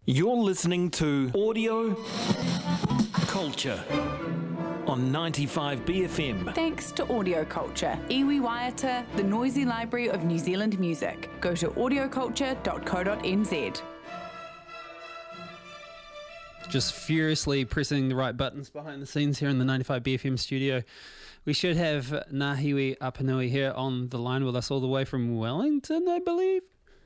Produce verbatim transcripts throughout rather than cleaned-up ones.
You're listening to Audio Culture on ninety-five B F M. Thanks to Audio Culture, iwi waiata, the noisy library of New Zealand music. Go to audio culture dot co dot n z. Just furiously pressing the right buttons behind the scenes here in the ninety-five B F M studio. We should have Nahiwi Apanui here on the line with us all the way from Wellington, I believe.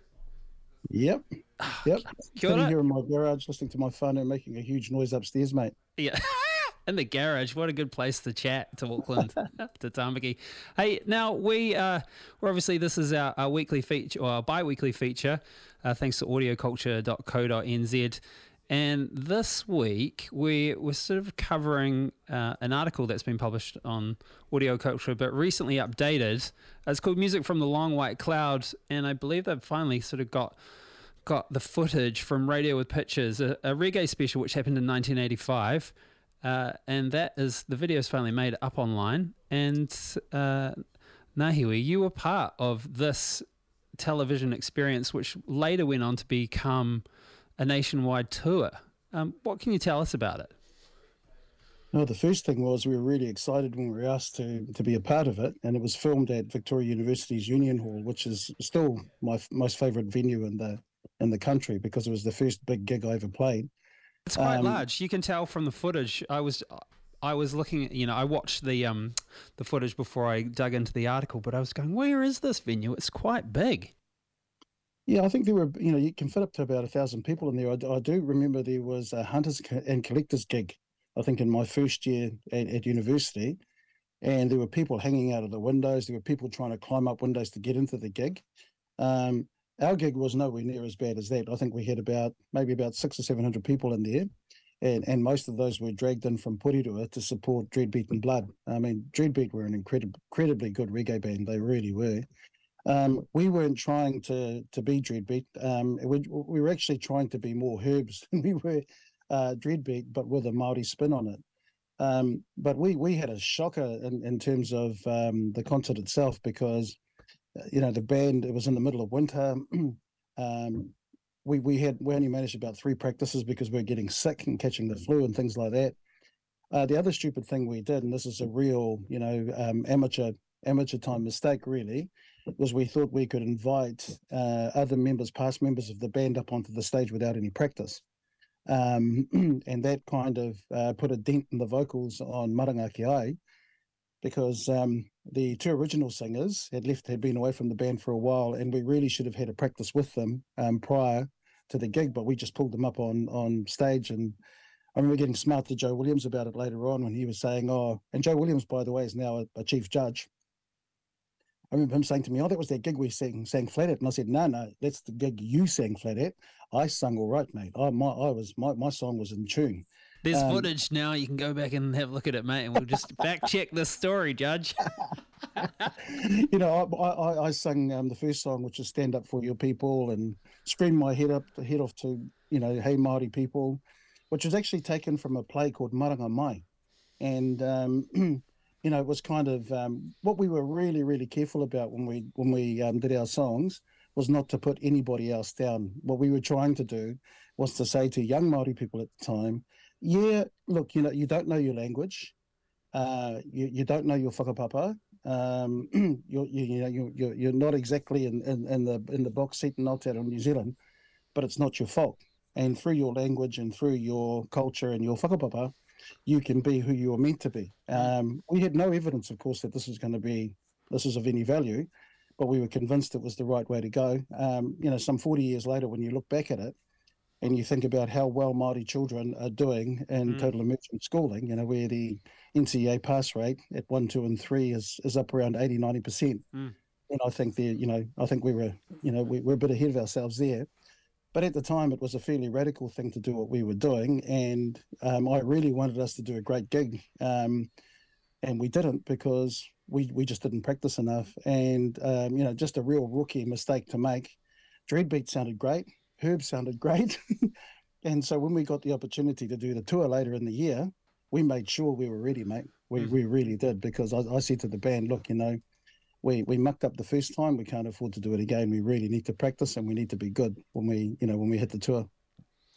Yep. Yep. Kia ora. Sitting here in my garage listening to my phone and making a huge noise upstairs, mate. Yeah. In the garage. What a good place to chat to Auckland, to Tamaki. Hey, now we, uh, we're obviously, this is our, our weekly feature, or our bi-weekly feature, uh, thanks to audio culture dot co dot n z. And this week, we we're sort of covering uh, an article that's been published on Audio Culture, but recently updated. It's called Music from the Long White Cloud, and I believe they've finally sort of got got the footage from Radio with Pictures, a, a reggae special which happened in nineteen eighty-five, uh, and that is, the video is finally made up online. And uh, Nahiwi, you were part of this television experience, which later went on to become a nationwide tour. Um, what can you tell us about it? No, the first thing was we were really excited when we were asked to to be a part of it, and it was filmed at Victoria University's Union Hall, which is still my f- most favourite venue in the in the country because it was the first big gig I ever played. It's quite Um, large. You can tell from the footage. I was I was looking at, you know, I watched the um the footage before I dug into the article, but I was going, where is this venue? It's quite big. Yeah, I think there were, you know, you can fit up to about a thousand people in there. I, d- I do remember there was a hunters co- and collectors gig, I think in my first year at, at university, and there were people hanging out of the windows. There were people trying to climb up windows to get into the gig. Um, our gig was nowhere near as bad as that. I think we had about maybe about six or seven hundred people in there, and and most of those were dragged in from Porirua to support Dreadbeat and Blood. I mean, Dreadbeat were an incredible, incredibly good reggae band. They really were. Um, we weren't trying to to be Dreadbeat. Um, we, we were actually trying to be more Herbs than we were uh, Dreadbeat, but with a Māori spin on it. Um, but we we had a shocker in, in terms of um, the concert itself because, you know, the band, it was in the middle of winter. um, we we had we only managed about three practices because we were getting sick and catching the flu and things like that. Uh, the other stupid thing we did, and this is a real, you know, um, amateur amateur time mistake really, was we thought we could invite uh, other members, past members of the band up onto the stage without any practice. Um, and that kind of uh, put a dent in the vocals on Maranga Ki Ai because um, the two original singers had left, had been away from the band for a while, and we really should have had a practice with them um, prior to the gig, but we just pulled them up on, on stage. And I remember getting smart to Joe Williams about it later on when he was saying, oh, and Joe Williams, by the way, is now a, a chief judge. I remember him saying to me, oh, that was that gig we sang, sang flat at. And I said, no, no, that's the gig you sang flat at. I sung all right, mate. I, my, I was, my, my song was in tune. There's Um, footage now. You can go back and have a look at it, mate, and we'll just fact check this story, Judge. you know, I, I, I sung um, the first song, which is Stand Up For Your People, and screamed my head up, head off to, you know, Hey Māori People, which was actually taken from a play called Maranga Mai. And, um, you know, it was kind of um, what we were really, really careful about when we when we um, did our songs was not to put anybody else down. What we were trying to do was to say to young Māori people at the time, yeah, look, you know, you don't know your language, uh, you, you don't know your whakapapa, um, you're, you, you know, you're, you're, you're not exactly in, in, in the in the box seat in Aotearoa, New Zealand, but it's not your fault. And through your language and through your culture and your whakapapa, you can be who you are meant to be. Um, we had no evidence, of course, that this was going to be, this is of any value, but we were convinced it was the right way to go. Um, you know, some forty years later, when you look back at it and you think about how well Māori children are doing in Mm. total immersion schooling, you know, where the N C E A pass rate at one, two, and three is, is up around eighty, ninety percent. Mm. And I think there, you know, I think we were, you know, we, we're a bit ahead of ourselves there. But at the time, it was a fairly radical thing to do what we were doing, and um, I really wanted us to do a great gig, um, and we didn't because we, we just didn't practice enough, and um, you know, just a real rookie mistake to make. Dreadbeat sounded great, Herb sounded great, and so when we got the opportunity to do the tour later in the year, we made sure we were ready, mate. We Mhm. we really did because I, I said to the band, look, you know, we we mucked up the first time. We can't afford to do it again. We really need to practice and we need to be good when we, you know, when we hit the tour.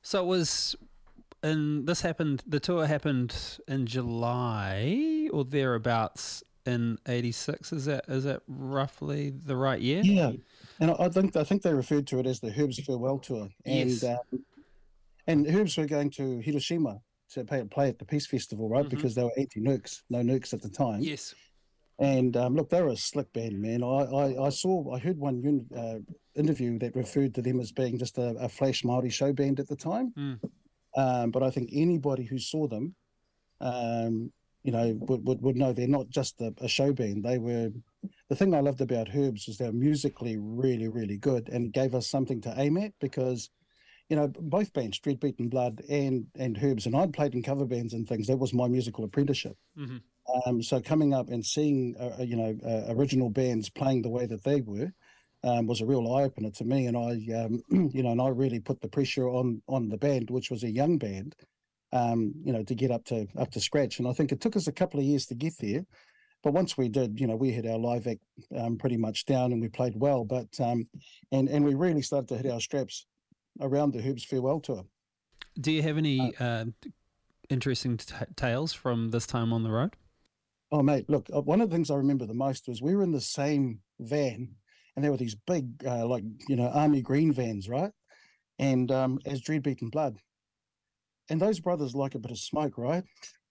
So it was, and this happened. The tour happened in July or thereabouts in eighty-six. Is that is that roughly the right year? Yeah, and I I think I think they referred to it as the Herb's farewell tour. And Yes. um, and Herbs were going to Hiroshima to play, play at the Peace Festival, right? Mhm. Because they were anti-nukes, no nukes at the time. Yes. And um, look, they were a slick band, man. I I, I saw, I heard one un, uh, interview that referred to them as being just a, a flash Māori show band at the time. Mm. Um, but I think anybody who saw them, um, you know, would, would, would know they're not just a, a show band. They were, the thing I loved about Herbs was they're musically really, really good, and gave us something to aim at because, you know, both bands, Dread Beaten Blood and and Herbs, and I'd played in cover bands and things. That was my musical apprenticeship. Mhm. Um, so coming up and seeing, uh, uh, you know, uh, original bands playing the way that they were um, was a real eye opener to me. And I, um, you know, and I really put the pressure on on the band, which was a young band, um, you know, to get up to up to scratch. And I think it took us a couple of years to get there. But once we did, you know, we had our live act um, pretty much down, and we played well. But um, and and we really started to hit our straps around the Herb's farewell tour. Do you have any uh, interesting t- tales from this time on the road? Oh, mate, look, uh, one of the things I remember the most was we were in the same van, and there were these big, uh, like, you know, army green vans, right? And um, as Dread Beaten Blood. And those brothers like a bit of smoke, right?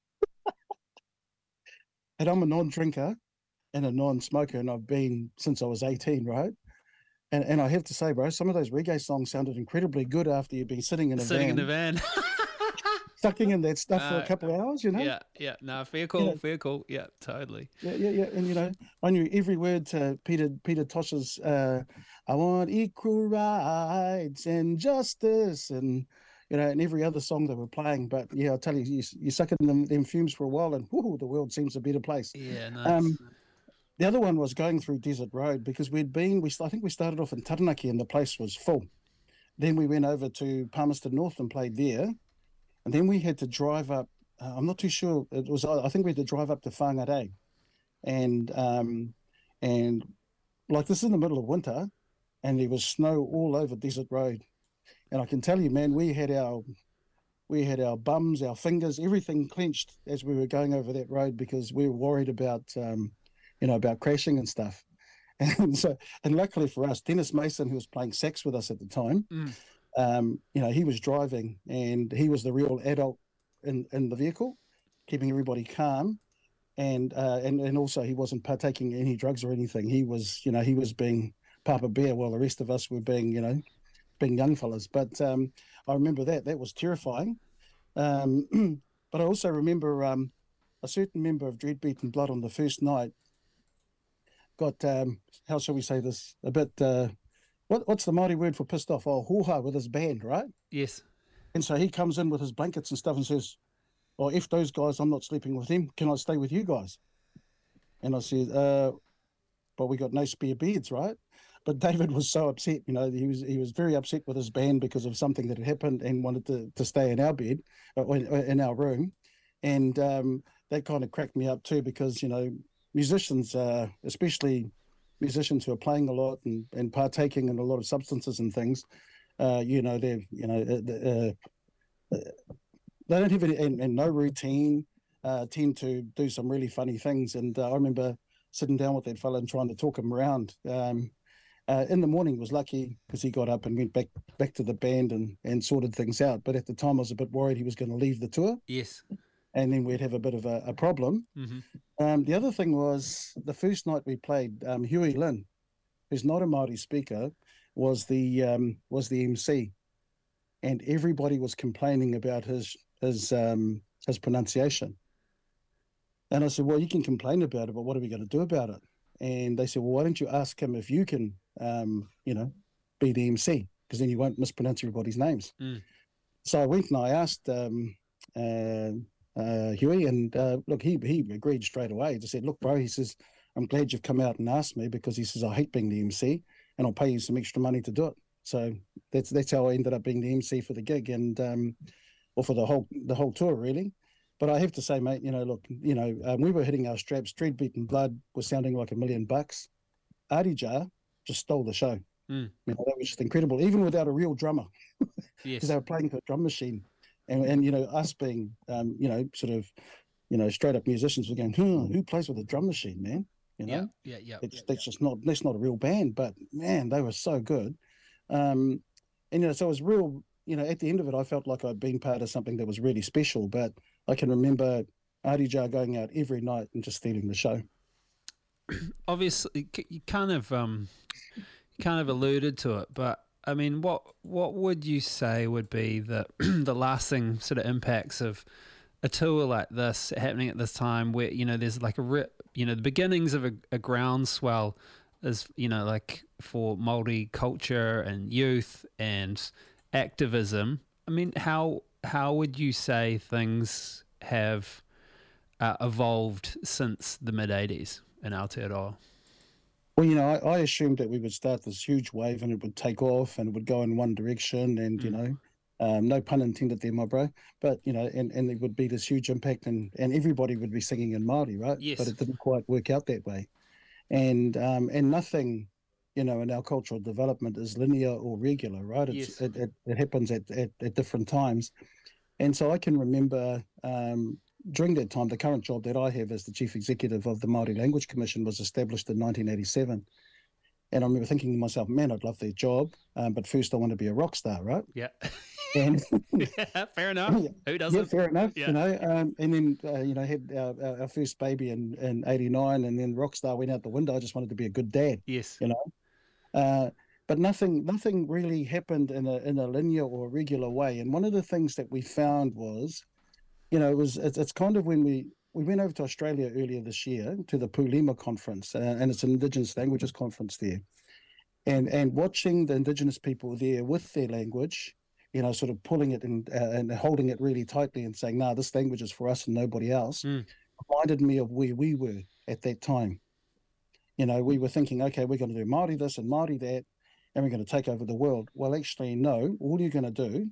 And I'm a non-drinker and a non-smoker, and I've been since I was eighteen, right? And and I have to say, bro, some of those reggae songs sounded incredibly good after you've been sitting in a Sitting van, in the van. sucking in that stuff for Uh, a couple of hours, you know? Yeah, yeah. No, fair call, know- fair call. Yeah, totally. Yeah, yeah, yeah. And you know, I knew every word to Peter Peter Tosh's uh I want equal rights and justice, and you know, and every other song they were playing. But yeah, I'll tell you, you, you suck in them, them fumes for a while, and whoo, the world seems a better place. Yeah, nice. Um, the other one was going through Desert Road because we'd been, we I think we started off in Taranaki and the place was full. Then we went over to Palmerston North and played there, and then we had to drive up. Uh, I'm not too sure. It was I think we had to drive up to Whangarei, and um, and like this is in the middle of winter, and there was snow all over Desert Road, and I can tell you, man, we had our we had our bums, our fingers, everything clenched as we were going over that road because we were worried about um, you know, about crashing and stuff. And so, and luckily for us, Dennis Mason, who was playing sax with us at the time, Mm. um, you know, he was driving, and he was the real adult in, in the vehicle, keeping everybody calm. And, uh, and and also he wasn't partaking in any drugs or anything. He was, you know, he was being Papa Bear while the rest of us were being, you know, being young fellas. But um, I remember that. That was terrifying. Um, but I also remember um, a certain member of Dread Beaten Blood on the first night got, um, how shall we say this, a bit, uh, what what's the Māori word for pissed off? Oh, hoo-ha with his band, right? Yes. And so he comes in with his blankets and stuff and says, oh, if those guys, I'm not sleeping with them. Can I stay with you guys? And I said, uh, but we got no spare beds, right? But David was so upset, you know, he was he was very upset with his band because of something that had happened and wanted to, to stay in our bed, or in, in our room. And um, that kind of cracked me up too because, you know, musicians, uh, especially musicians who are playing a lot and, and partaking in a lot of substances and things, uh, you know, they're, you know, uh, uh, they don't have any, and, and no routine, uh, tend to do some really funny things. And uh, I remember sitting down with that fella and trying to talk him around. Um, uh, in the morning was lucky because he got up and went back back to the band and, and sorted things out. But at the time I was a bit worried he was going to leave the tour. Yes. And then we'd have a bit of a, a problem. Mm-hmm. Um, the other thing was the first night we played, um, Huey Lynn, who's not a Māori speaker, was the um, was the M C, and everybody was complaining about his his um, his pronunciation. And I said, well, you can complain about it, but what are we going to do about it? And they said, well, why don't you ask him if you can, um, you know, be the M C, because then you won't mispronounce everybody's names. Mm. So I went and I asked um, uh, uh, Huey, and uh, look, he he agreed straight away. He said, look, bro, he says, I'm glad you've come out and asked me, because he says, I hate being the M C and I'll pay you some extra money to do it. So that's that's how I ended up being the M C for the gig, and um, or for the whole the whole tour, really. But I have to say, mate, you know, look, you know, um, we were hitting our straps. Dread Beaten Blood was sounding like a million bucks. Adija just stole the show. Mm. You know, that was just incredible, even without a real drummer. Yes. they were playing to a drum machine. And, and you know, us being, um, you know, sort of, you know, straight up musicians were going, hmm, who plays with a drum machine, man? You know, yeah, yeah, yeah. it's, yeah, that's yeah. just not, that's not a real band, but man, they were so good. Um, and, you know, so it was real, you know, at the end of it, I felt like I'd been part of something that was really special, but I can remember Adija going out every night and just stealing the show. Obviously, you kind of, um, kind of alluded to it, but I mean, what what would you say would be the the lasting sort of impacts of a tour like this happening at this time, where you know there's like a re- you know the beginnings of a, a groundswell, is you know like for Māori culture and youth and activism. I mean, how how would you say things have uh, evolved since the mid eighties in Aotearoa? Well, you know, I, I assumed that we would start this huge wave and it would take off and it would go in one direction and, mm. you know, um, no pun intended there, my bro, but, you know, and, and there would be this huge impact and, and everybody would be singing in Māori, right? Yes. But it didn't quite work out that way. And um, and nothing, you know, in our cultural development is linear or regular, right? It's, yes. it, it, it happens at, at, at different times. And so I can remember um, during that time, the current job that I have as the Chief Executive of the Māori Language Commission was established in nineteen eighty-seven. And I remember thinking to myself, man, I'd love that job, um, but first I want to be a rock star, right? Yeah. And yeah, fair enough. Yeah, Who doesn't? Yeah, fair enough. Yeah. You know, um, and then uh, you know had our, our first baby in in eighty-nine, and then rock star went out the window. I just wanted to be a good dad. Yes. You know, uh, but nothing nothing really happened in a in a linear or regular way. And one of the things that we found was, you know, it was it's, it's kind of when we we went over to Australia earlier this year to the Pulima conference, uh, and it's an Indigenous languages conference there, and and watching the Indigenous people there with their language, you know, sort of pulling it and uh, and holding it really tightly and saying, "Nah, this language is for us and nobody else," mm. reminded me of where we were at that time. You know, we were thinking, okay, we're going to do Māori this and Māori that, and we're going to take over the world. Well, actually, no. All you're going to do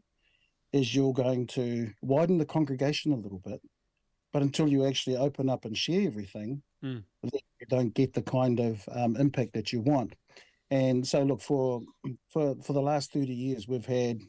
is you're going to widen the congregation a little bit, but until you actually open up and share everything, mm. you don't get the kind of um, impact that you want. And so, look, for for for the last thirty years, we've had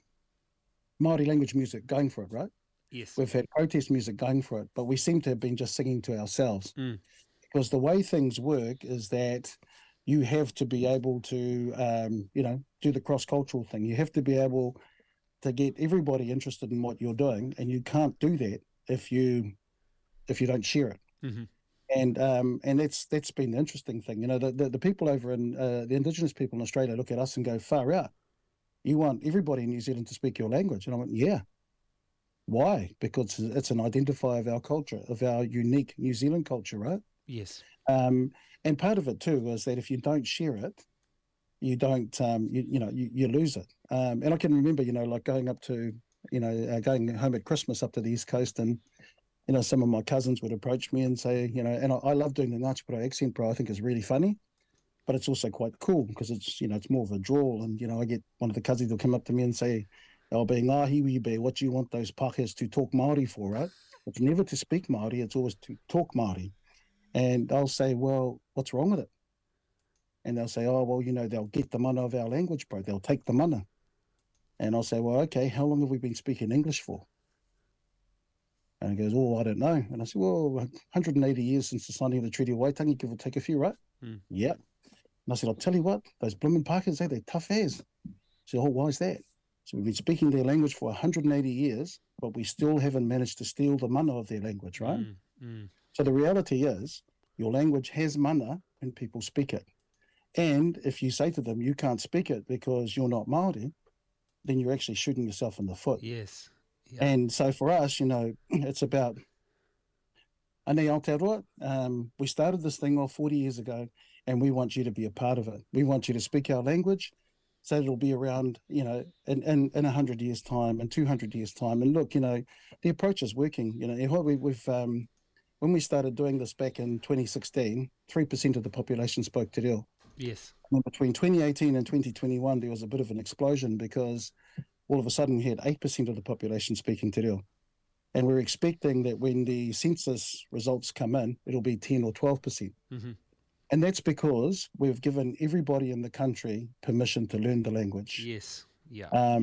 Māori language music going for it, right? Yes. We've had protest music going for it, but we seem to have been just singing to ourselves. Mm. Because the way things work is that you have to be able to, um, you know, do the cross-cultural thing. You have to be able to get everybody interested in what you're doing, and you can't do that if you if you don't share it. Mm-hmm. And um, and that's that's been the interesting thing. You know, the the, the people over in uh, the Indigenous people in Australia look at us and go, far out. You want everybody in New Zealand to speak your language. And I went, yeah. Why? Because it's an identifier of our culture, of our unique New Zealand culture, right? Yes. Um, and part of it too is that if you don't share it, you don't, um, you, you know, you, you lose it. Um, and I can remember, you know, like going up to, you know, uh, going home at Christmas up to the East Coast, and, you know, some of my cousins would approach me and say, you know, and I, I love doing the Ngāti Porou accent, bro. I think it's really funny. But it's also quite cool because it's, you know, it's more of a drawl. And, you know, I get one of the cousins will come up to me and say, oh, being ngahi we be, what do you want those Pākehās to talk Māori for, right? It's never to speak Māori, it's always to talk Māori. And I'll say, well, what's wrong with it? And they'll say, oh, well, you know, they'll get the mana of our language, bro. They'll take the mana. And I'll say, well, okay, how long have we been speaking English for? And he goes, oh, I don't know. And I said, well, one hundred eighty years since the signing of the Treaty of Waitangi, give or take a few, right? Mm. Yeah. And I said, I'll tell you what, those blooming Pākehās, they're tough as. So, oh, why is that? So we've been speaking their language for one hundred eighty years, but we still haven't managed to steal the mana of their language, right? Mm, mm. So the reality is your language has mana when people speak it. And if you say to them, you can't speak it because you're not Māori, then you're actually shooting yourself in the foot. Yes. Yeah. And so for us, you know, it's about Anei Aotearoa. Um, we started this thing off forty years ago, and we want you to be a part of it. We want you to speak our language, so it'll be around, you know, in, in, in one hundred years' time and two hundred years' time. And look, you know, the approach is working. You know, we, we've, um, when we started doing this back in twenty sixteen, three percent of the population spoke Te Reo. Yes. And between twenty eighteen and twenty twenty-one, there was a bit of an explosion because all of a sudden we had eight percent of the population speaking Te Reo. And we're expecting that when the census results come in, it'll be ten or twelve percent. Mm-hmm. And that's because we've given everybody in the country permission to learn the language. Yes. Yeah. Um, yeah.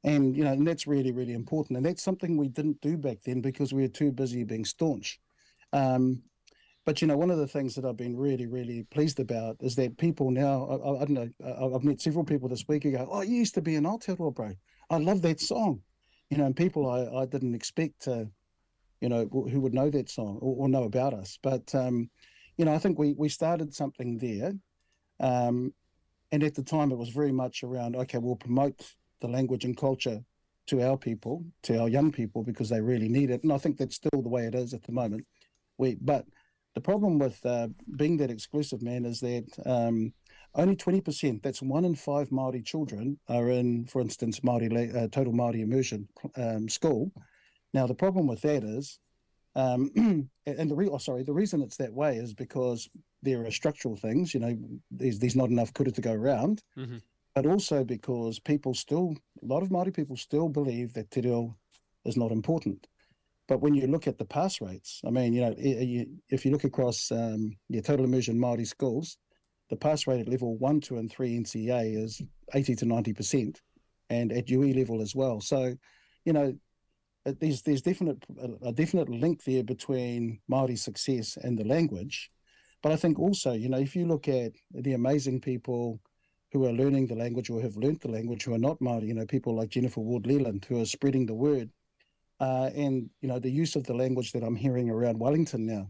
And, you know, and that's really, really important. And that's something we didn't do back then because we were too busy being staunch. Um, but, you know, one of the things that I've been really, really pleased about is that people now, I, I don't know, I, I've met several people this week who go, oh, you used to be an Aotearoa, bro. I love that song. You know, and people I, I didn't expect to, you know, who would know that song or, or know about us. But, um, you know, I think we, we started something there. Um, and at the time, it was very much around, okay, we'll promote the language and culture to our people, to our young people, because they really need it. And I think that's still the way it is at the moment. We, but the problem with uh, being that exclusive, man, is that um, only twenty percent, that's one in five Māori children are in, for instance, Māori, uh, total Māori immersion um, school. Now, the problem with that is, um, and the re- oh, sorry, the reason it's that way is because there are structural things, you know, there's, there's not enough kura to go around, mm-hmm. but also because people still, a lot of Māori people still believe that te reo is not important. But when you look at the pass rates, I mean, you know, if you look across um, your total immersion Māori schools, the pass rate at level one, two, and three N C A is eighty to ninety percent, and at U E level as well. So, you know, there's there's definite a definite link there between Māori success and the language. But I think also, you know, if you look at the amazing people who are learning the language or have learnt the language who are not Māori, you know, people like Jennifer Ward-Leland who are spreading the word, uh, and, you know, the use of the language that I'm hearing around Wellington now,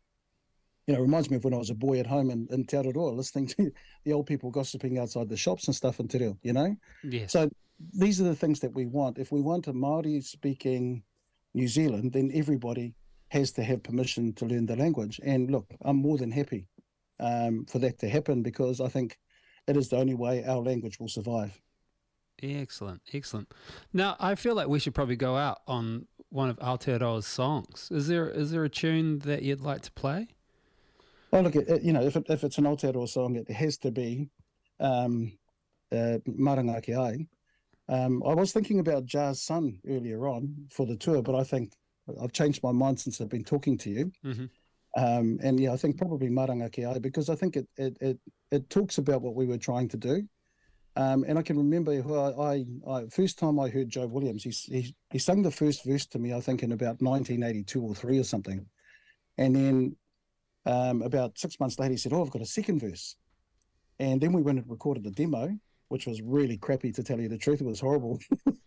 you know, reminds me of when I was a boy at home in, in Te Aroha, listening to the old people gossiping outside the shops and stuff in Te Reo, you know? Yes. So these are the things that we want. If we want a Māori-speaking New Zealand, then everybody has to have permission to learn the language. And look, I'm more than happy um, for that to happen because I think it is the only way our language will survive. Excellent, excellent. Now, I feel like we should probably go out on one of Aotearoa's songs. Is there is there a tune that you'd like to play? Well, look, it, you know, if it, if it's an Aotearoa song, it has to be um, uh, Maranga Ke Ai. Um, I was thinking about Jazz Sun earlier on for the tour, but I think I've changed my mind since I've been talking to you. Mm-hmm. Um, and yeah, I think probably Maranga Ke Ai, because I think it, it it it talks about what we were trying to do. Um, and I can remember who I, I, I first time I heard Joe Williams, he, he he sung the first verse to me, I think in about nineteen eighty-two or three or something. And then um, about six months later, he said, oh, I've got a second verse. And then we went and recorded the demo, which was really crappy, to tell you the truth. It was horrible.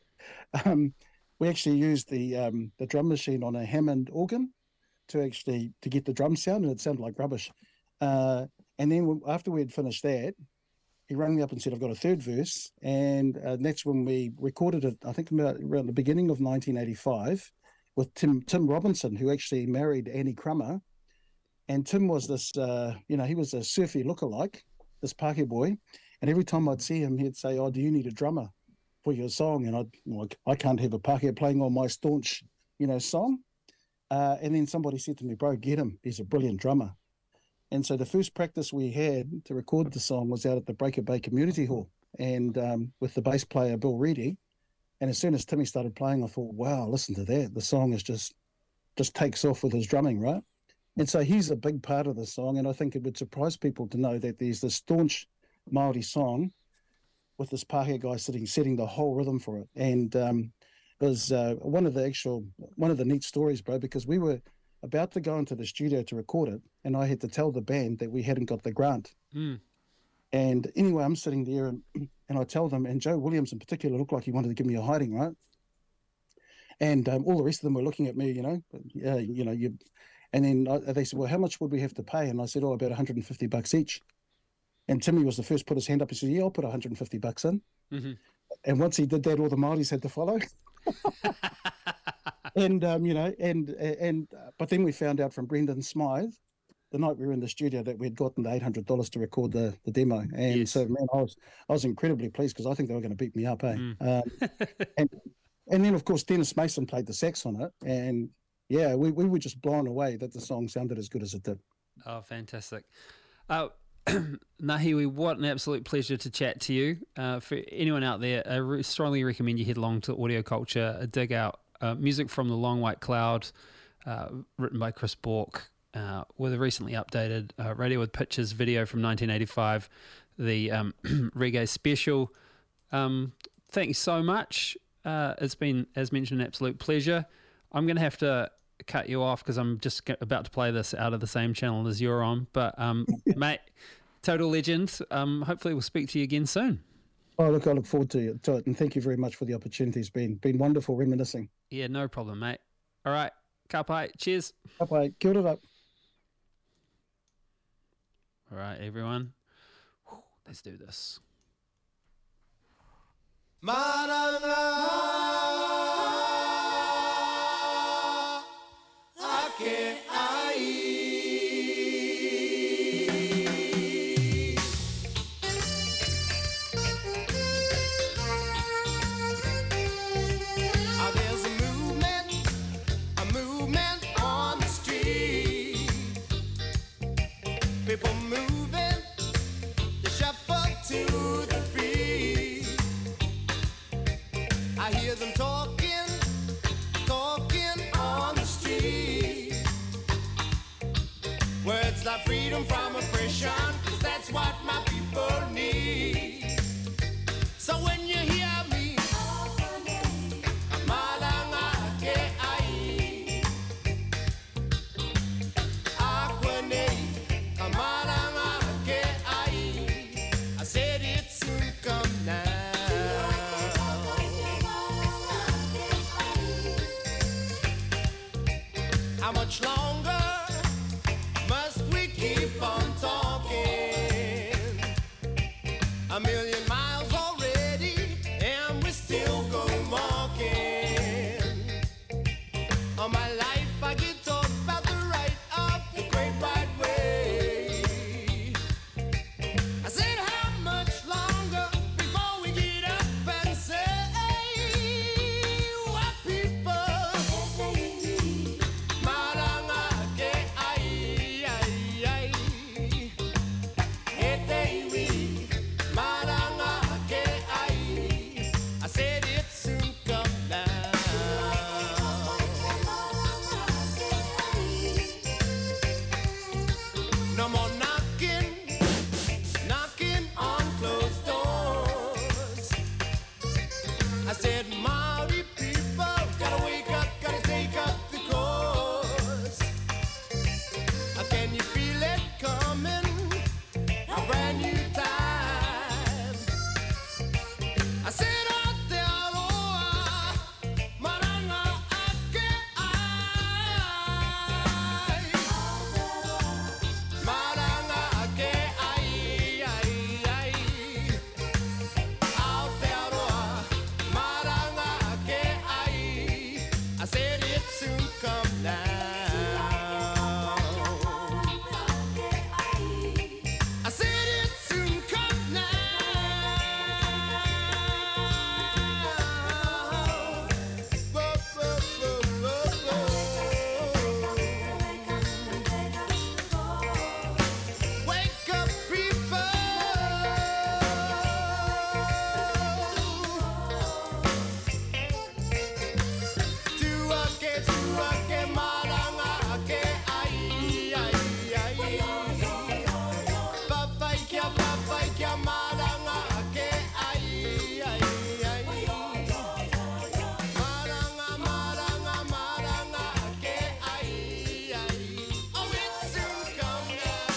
um, we actually used the um, the drum machine on a Hammond organ to actually to get the drum sound, and it sounded like rubbish. Uh, and then after we had finished that, he rang me up and said, I've got a third verse. And, uh, and that's when we recorded it, I think about around the beginning of nineteen eighty-five, with Tim Tim Robinson, who actually married Annie Crummer. And Tim was this, uh, you know, he was a surfy lookalike, this Pākehā boy. And every time I'd see him, he'd say, oh, do you need a drummer for your song? And I'd, well, I can't have a Pākehā playing on my staunch, you know, song. Uh, and then somebody said to me, bro, get him. He's a brilliant drummer. And so the first practice we had to record the song was out at the Breaker Bay Community Hall, and um, with the bass player, Bill Reedy. And as soon as Timmy started playing, I thought, wow, listen to that. The song is just, just takes off with his drumming, right? And so he's a big part of the song. And I think it would surprise people to know that there's this staunch Māori song with this Pākehā guy sitting, setting the whole rhythm for it. And um, it was uh, one of the actual, one of the neat stories, bro, because we were about to go into the studio to record it, and I had to tell the band that we hadn't got the grant. Mm. And anyway, I'm sitting there, and, and I tell them, and Joe Williams in particular looked like he wanted to give me a hiding, right? And um, all the rest of them were looking at me, you know, uh, you know, you. And then I, they said, well, how much would we have to pay? And I said, oh, about one hundred fifty bucks each. And Timmy was the first to put his hand up. He said, yeah, I'll put one hundred fifty bucks in. Mm-hmm. And once he did that, all the Māoris had to follow. And, um, you know, and, and, uh, but then we found out from Brendan Smythe, the night we were in the studio, that we'd gotten the eight hundred dollars to record the, the demo. And yes. So, man, I was, I was incredibly pleased because I think they were going to beat me up, eh? Mm. Um, and, and then, of course, Dennis Mason played the sax on it. And, yeah, we, we were just blown away that the song sounded as good as it did. Oh, fantastic. Uh, Nahiwi, what an absolute pleasure to chat to you. Uh, for anyone out there, I re- strongly recommend you head along to Audio Culture, dig out uh, music from The Long White Cloud, uh, written by Chris Bork, uh, with a recently updated uh, Radio with Pictures video from nineteen eighty-five, the um, reggae special. Um, thank you so much. uh, it's been, as mentioned, an absolute pleasure. I'm going to have to cut you off because I'm just about to play this out of the same channel as you're on. But, um, mate, total legend. Um, hopefully we'll speak to you again soon. Oh, look, I look forward to it, to it, and thank you very much for the opportunity. It's been, been wonderful reminiscing. Yeah, no problem, mate. All right, ka pai. Cheers. Ka pai. Kia ora. All right, everyone. Whew, let's do this. Maranga ake ai. Ah, there's a movement, a movement on the street. People moving, they shuffle to the beat. I hear them talking, talking on the street. Words like freedom from oppression, 'cause that's what my people need. So when you hear me, Kamalanga ke ai, Akwane, Kamalanga ke ai. I said it soon come now. How much longer must we keep on talking? A million miles already, and we still go walking. All my life I get taught about the right of the great right way. I said, how much longer before we get up and say, what people? Maranga ke ai, ai, ai. Etewi, maranga ke ai. I said it soon come down. No more knocking, knocking on closed doors. I said, Maori people, gotta wake up, gotta take up the course. Uh, Can you feel it coming? A brand new time. I said, Aotearoa, maranga ake ai. Maranga ake ai, ai, ai. Aotearoa, maranga ake ai. I said it soon come down. I said it soon come now. Whoa, whoa, whoa, whoa, whoa. Wake up, people. Tuake, tuake, maranga ake ai, ai, ai. Papaikia, papaikia, maranga ake ai, ai, ai. Maranga, maranga, maranga ake ai, ai. Oh, it soon come down.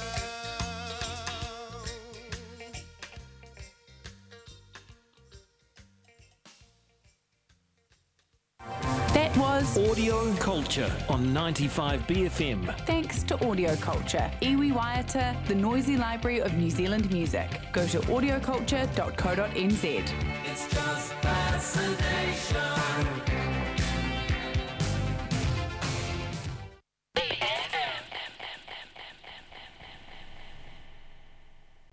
That was Audio Culture on ninety-five B F M. thanks to Audio Culture, Iwi Waiata, the Noisy Library of New Zealand Music. Go to audio culture dot co dot n z. It's just fascination.